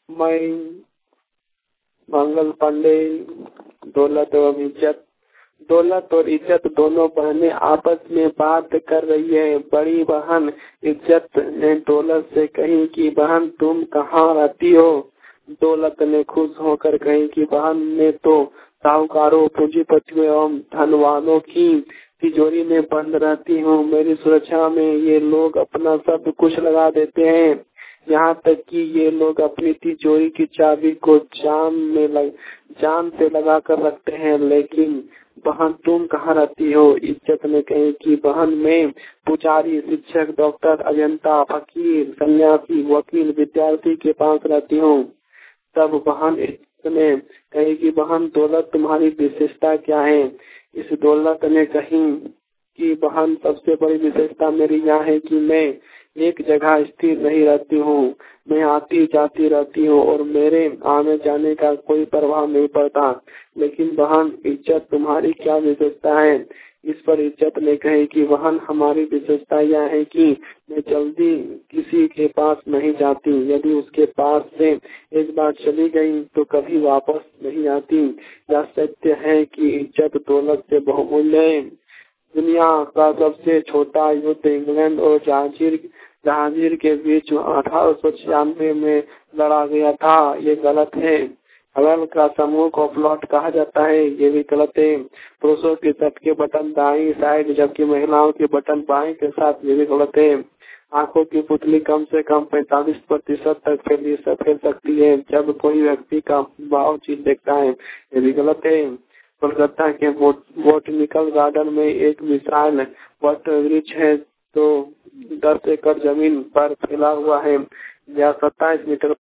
मैं मंगल पांडे। दौलत एवं इज्जत। दौलत और इज्जत दोनों बहनें आपस में बात कर रही है। बड़ी बहन इज्जत ने दौलत से कही कि बहन तुम कहाँ रहती हो। दौलत ने खुश होकर कही कि बहन मैं तो साहूकारों, पूंजीपतियों एवं धनवानों की तिजोरी में बंद रहती हूँ। मेरी सुरक्षा में ये लोग अपना सब कुछ लगा देते हैं, यहाँ तक कि ये लोग अपनी तिजोरी की चाबी को जान से लगा कर रखते हैं। लेकिन बहन तुम कहाँ रहती हो। इज्जत ने कही कि बहन मैं पुजारी, शिक्षक, डॉक्टर, अभियंता, फकीर, सन्यासी, वकील, विद्यार्थी के पास रहती हूँ। तब बहन इज्जत ने कही कि बहन दौलत तुम्हारी विशेषता क्या है। इस दौलत ने कही कि बहन सबसे बड़ी विशेषता मेरी यह है कि मैं एक जगह स्थिर नहीं रहती हूँ, मैं आती जाती रहती हूँ और मेरे आने जाने का कोई प्रभाव नहीं पड़ता। लेकिन बहन इज्जत तुम्हारी क्या विशेषता है। इस पर इज्जत ने कही कि बहन हमारी विशेषता यह है कि मैं जल्दी किसी के पास नहीं जाती। यदि उसके पास से एक बार चली गई तो कभी वापस नहीं आती। यह सत्य है कि इज्जत दौलत से बहुमूल्य है। दुनिया का सबसे छोटा युद्ध इंग्लैंड और जहांगीर के बीच 1896 में लड़ा गया था। ये गलत है। हवल का समूह को प्लॉट कहा जाता है, ये भी गलत है। पुरुषों के तट के बटन दाईं साइड जबकि महिलाओं के बटन बाएं के साथ, ये भी गलत है। आंखों की पुतली कम से कम 45% तक फैल सकती है जब कोई व्यक्ति का भाव चीज देखता है, ये भी गलत है। कोलकाता के बोटनिकल गार्डन में एक विशाल वट वृक्ष है तो 10 एकड़ जमीन पर फैला हुआ है। यह 27 मीटर